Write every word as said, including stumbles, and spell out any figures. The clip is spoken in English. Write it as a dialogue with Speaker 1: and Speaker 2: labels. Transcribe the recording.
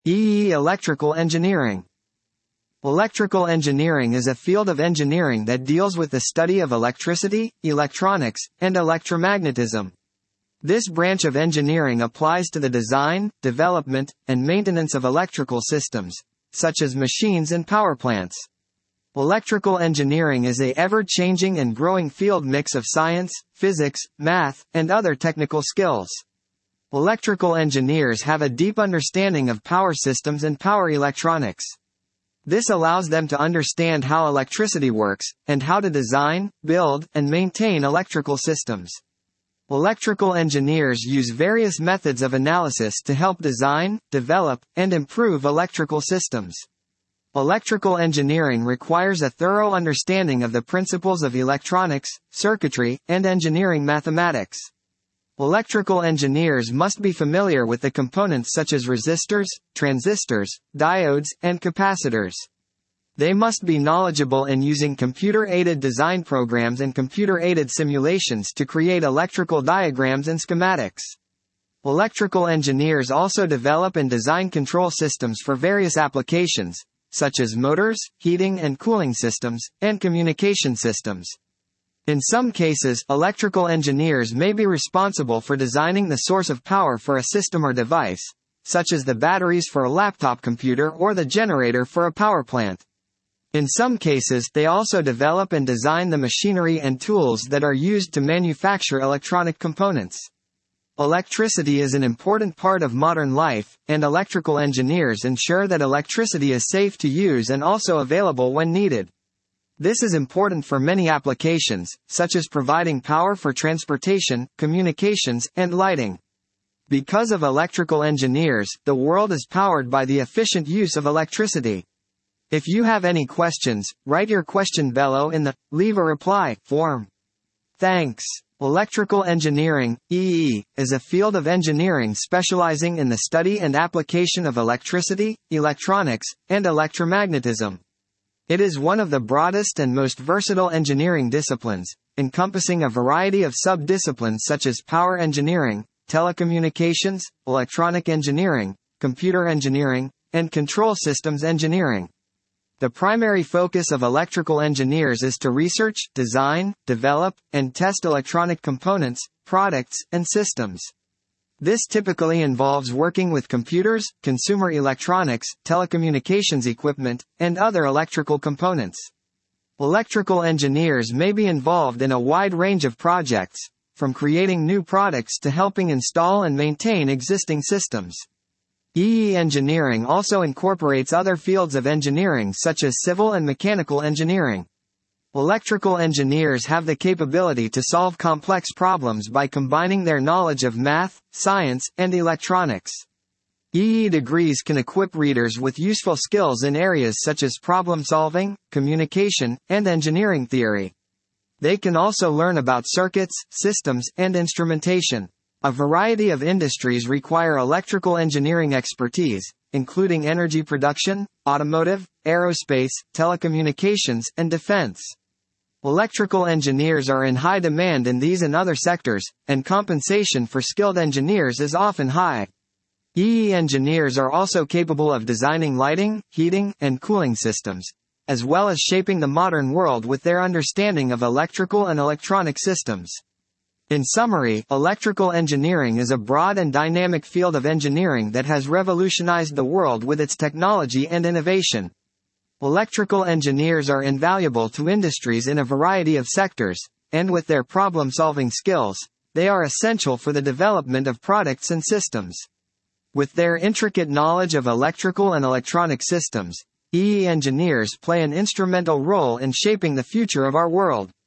Speaker 1: E E Electrical engineering. Electrical engineering is a field of engineering that deals with the study of electricity, electronics, and electromagnetism. This branch of engineering applies to the design, development, and maintenance of electrical systems, such as machines and power plants. Electrical engineering is a ever-changing and growing field mix of science, physics, math, and other technical skills. Electrical engineers have a deep understanding of power systems and power electronics. This allows them to understand how electricity works, and how to design, build, and maintain electrical systems. Electrical engineers use various methods of analysis to help design, develop, and improve electrical systems. Electrical engineering requires a thorough understanding of the principles of electronics, circuitry, and engineering mathematics. Electrical engineers must be familiar with the components such as resistors, transistors, diodes, and capacitors. They must be knowledgeable in using computer-aided design programs and computer-aided simulations to create electrical diagrams and schematics. Electrical engineers also develop and design control systems for various applications, such as motors, heating and cooling systems, and communication systems. In some cases, electrical engineers may be responsible for designing the source of power for a system or device, such as the batteries for a laptop computer or the generator for a power plant. In some cases, they also develop and design the machinery and tools that are used to manufacture electronic components. Electricity is an important part of modern life, and electrical engineers ensure that electricity is safe to use and also available when needed. This is important for many applications, such as providing power for transportation, communications, and lighting. Because of electrical engineers, the world is powered by the efficient use of electricity. If you have any questions, write your question below in the "Leave a Reply" form. Thanks. Electrical engineering, E E, is a field of engineering specializing in the study and application of electricity, electronics, and electromagnetism. It is one of the broadest and most versatile engineering disciplines, encompassing a variety of sub-disciplines such as power engineering, telecommunications, electronic engineering, computer engineering, and control systems engineering. The primary focus of electrical engineers is to research, design, develop, and test electronic components, products, and systems. This typically involves working with computers, consumer electronics, telecommunications equipment, and other electrical components. Electrical engineers may be involved in a wide range of projects, from creating new products to helping install and maintain existing systems. E E engineering also incorporates other fields of engineering such as civil and mechanical engineering. Electrical engineers have the capability to solve complex problems by combining their knowledge of math, science, and electronics. E E degrees can equip readers with useful skills in areas such as problem solving, communication, and engineering theory. They can also learn about circuits, systems, and instrumentation. A variety of industries require electrical engineering expertise, including energy production, automotive, aerospace, telecommunications, and defense. Electrical engineers are in high demand in these and other sectors, and compensation for skilled engineers is often high. E E engineers are also capable of designing lighting, heating, and cooling systems, as well as shaping the modern world with their understanding of electrical and electronic systems. In summary, electrical engineering is a broad and dynamic field of engineering that has revolutionized the world with its technology and innovation. Electrical engineers are invaluable to industries in a variety of sectors, and with their problem-solving skills, they are essential for the development of products and systems. With their intricate knowledge of electrical and electronic systems, E E engineers play an instrumental role in shaping the future of our world.